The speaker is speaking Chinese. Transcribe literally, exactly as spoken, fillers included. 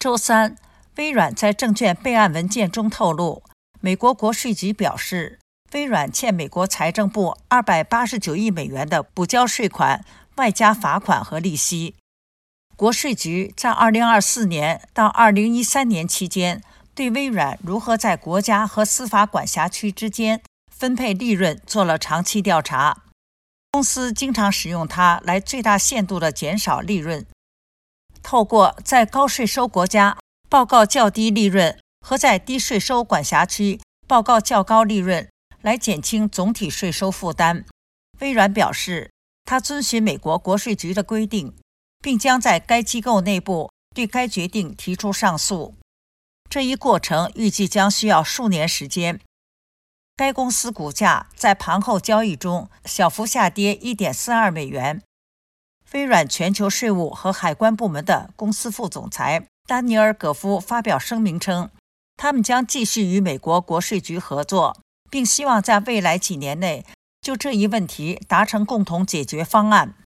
周三，微软在证券备案文件中透露，美国国税局表示，微软欠美国财政部二百八十九亿美元的补交税款，外加罚款和利息。国税局在二零二四年到二零一三年期间，对微软如何在国家和司法管辖区之间分配利润做了长期调查。公司经常使用它来最大限度地减少利润，透过在高税收国家报告较低利润和在低税收管辖区报告较高利润来减轻总体税收负担。微软表示，它遵循美国国税局的规定，并将在该机构内部对该决定提出上诉。这一过程预计将需要数年时间。该公司股价在盘后交易中小幅下跌 一点四二美元。微软全球税务和海关部门的公司副总裁丹尼尔·葛夫发表声明称，他们将继续与美国国税局合作，并希望在未来几年内就这一问题达成共同解决方案。